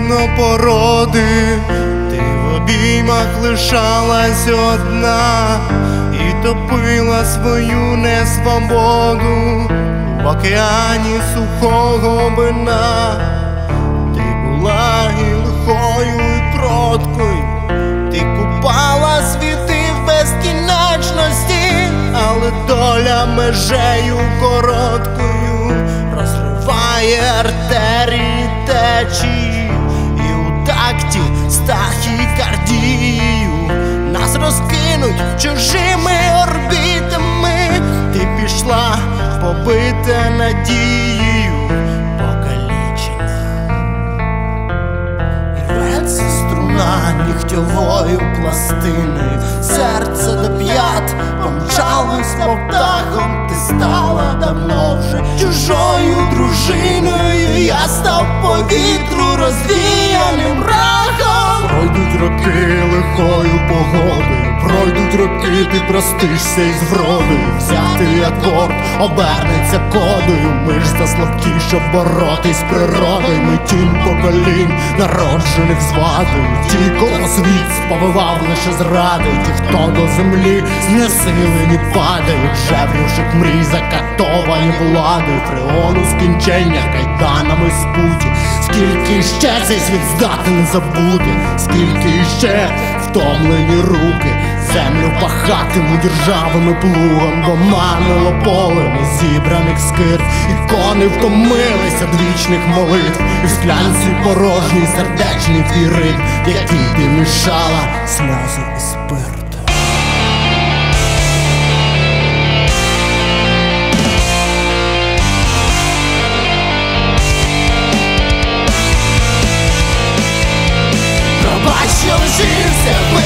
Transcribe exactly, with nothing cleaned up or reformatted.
винно породи, ти в обіймах лишалась одна і топила свою несвободу в океані сухого вина. Ти була і лихою, і кроткою, ти купала світи в безкінечності, але доля межею короткою розриває артерії течії, і у такті з тахікардією нас розкинуть чужими орбітами. Ти пішла побита надією, покалічена. Рветься струна нігтьовою пластиною, серце до п'ят помчалось по птахом. Ти стала давно вже чужою дружиною, я став повітру розвіяним прахом. Пройдуть роки лихою погодою, пройдуть роки, ти простишся із вродою. Взятий акорд обернеться кодою, ми ж заслабкі, щоб боротись з природою. Ми тінь поколінь, народжених з вадою, ті, кого світ сповивав лише зрадою, ті, хто до землі знесилені падають, жеврівших мрій, закатовані владою. Фреону скінчення кайданами спуті, скільки ще цей світ здатен забути, скільки ще втомлені руки землю пахатимуть державами плугом, бо манило полем зібраних скирт. І кони втомилися від вічних молитв, і в склянці порожній сердечний твій ритм, який ти мішала сльози і спирт. Пробач, що лишився